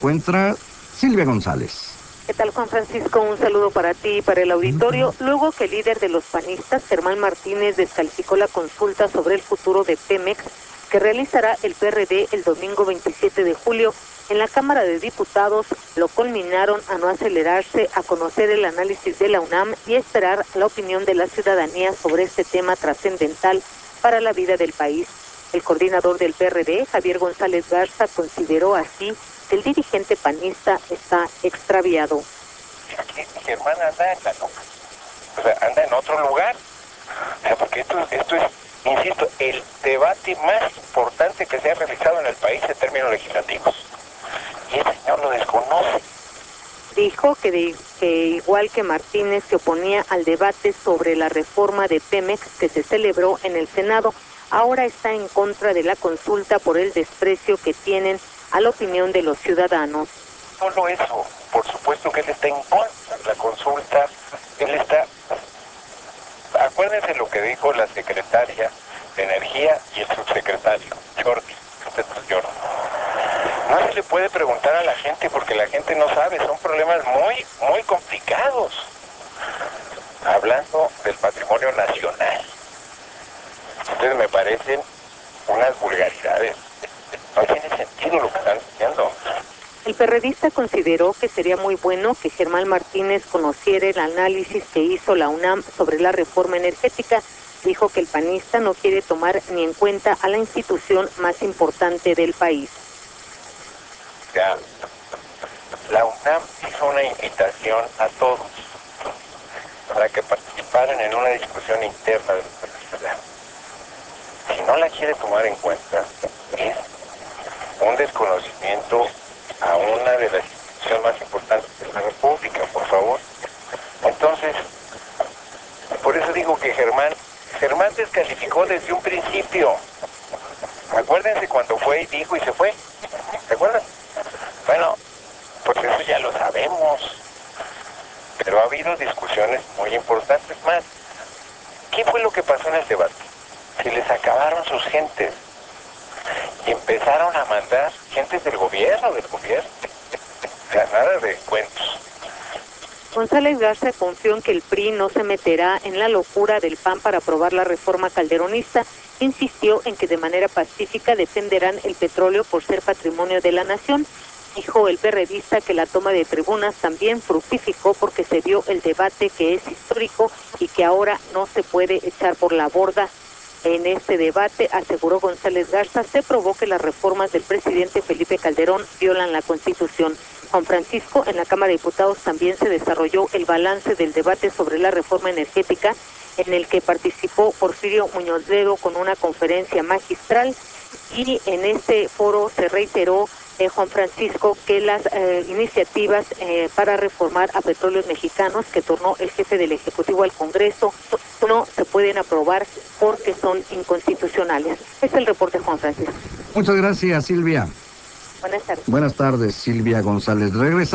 Encuentra Silvia González. ¿Qué tal, Juan Francisco? Un saludo para ti y para el auditorio. Luego que el líder de los panistas, Germán Martínez, descalificó la consulta sobre el futuro de Pemex que realizará el PRD el domingo 27 de julio, en la Cámara de Diputados lo conminaron a no acelerarse a conocer el análisis de la UNAM y esperar la opinión de la ciudadanía sobre este tema trascendental para la vida del país. El coordinador del PRD, Javier González Garza, consideró así que el dirigente panista está extraviado. Aquí Germán anda en la nuca, o sea, anda en otro lugar, o sea, porque esto es, insisto, el debate más importante que se ha realizado en el país en términos legislativos, y el señor lo desconoce. Dijo que igual que Martínez se oponía al debate sobre la reforma de Pemex que se celebró en el Senado, ahora está en contra de la consulta por el desprecio que tienen a la opinión de los ciudadanos. Solo eso, por supuesto que él está en contra de la consulta, él está... Acuérdense lo que dijo la secretaria de Energía y el subsecretario, Jordi. No se le puede preguntar a la gente porque la gente no sabe, son problemas muy complicados. Hablando del patrimonio nacional. Entonces me parecen unas vulgaridades. No tiene sentido lo que están diciendo. El perredista consideró que sería muy bueno que Germán Martínez conociera el análisis que hizo la UNAM sobre la reforma energética. Dijo que el panista no quiere tomar ni en cuenta a la institución más importante del país. Ya, la UNAM hizo una invitación a todos para que participaran en una discusión interna de la universidad. Si no la quiere tomar en cuenta, es un desconocimiento a una de las instituciones más importantes de la República, por favor. Entonces, por eso digo que Germán descalificó desde un principio. Acuérdense cuando fue y dijo y se fue. ¿Se acuerdan? Bueno, pues eso ya lo sabemos. Pero ha habido discusiones muy importantes más. ¿Qué fue lo que pasó en el debate? Se les acabaron sus gentes. Y empezaron a mandar gentes del gobierno. O sea, nada de cuentos. González Garza confió en que el PRI no se meterá en la locura del PAN para aprobar la reforma calderonista. Insistió en que de manera pacífica defenderán el petróleo por ser patrimonio de la nación. Dijo el perredista que la toma de tribunas también fructificó porque se dio el debate que es histórico y que ahora no se puede echar por la borda. En este debate, aseguró González Garza, se probó que las reformas del presidente Felipe Calderón violan la Constitución. Juan Francisco, en la Cámara de Diputados también se desarrolló el balance del debate sobre la reforma energética, en el que participó Porfirio Muñoz Ledo con una conferencia magistral, y en este foro se reiteró, Juan Francisco, que las iniciativas para reformar a Petróleos Mexicanos que tornó el jefe del Ejecutivo al Congreso no se pueden aprobar porque son inconstitucionales. Es el reporte, Juan Francisco. Muchas gracias, Silvia. Buenas tardes. Buenas tardes, Silvia González. Regresa.